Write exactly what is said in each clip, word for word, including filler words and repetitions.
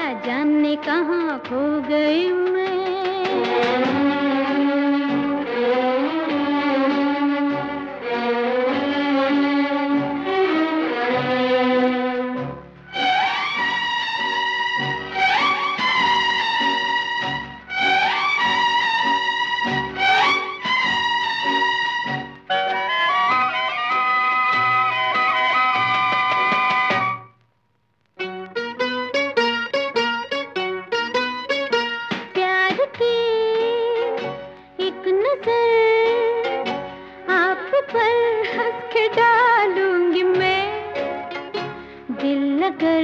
जाने कहाँ खो गई मैं। दिल अगर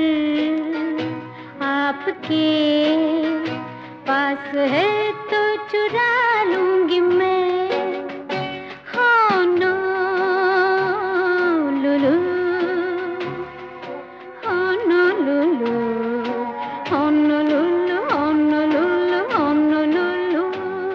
आपके पास है तो चुरा लूंगी मैं। हाँ ना लुलू, हाँ ना लुलू, हाँ ना लुलू, हाँ ना लुलू, हाँ ना लुलू।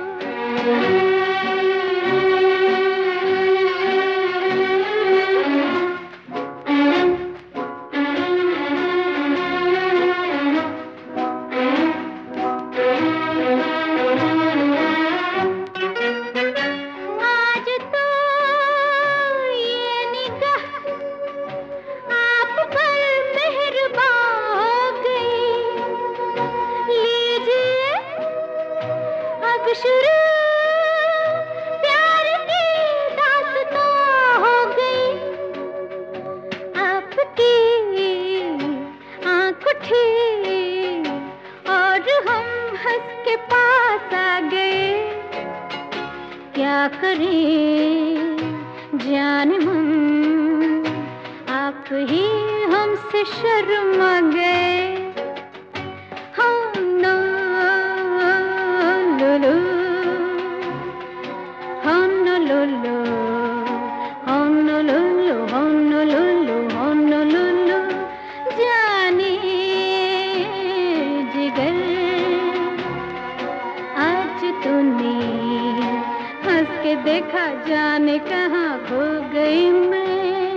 शुरू प्यार की दास्तां हो गई, आपकी आँख उठी और हम हंस के पास आ गए। क्या करें जाने मन, आप ही हमसे शर्मा गए। जाने जिगर आज तूने हंस के देखा, जाने कहाँ खो गई मैं।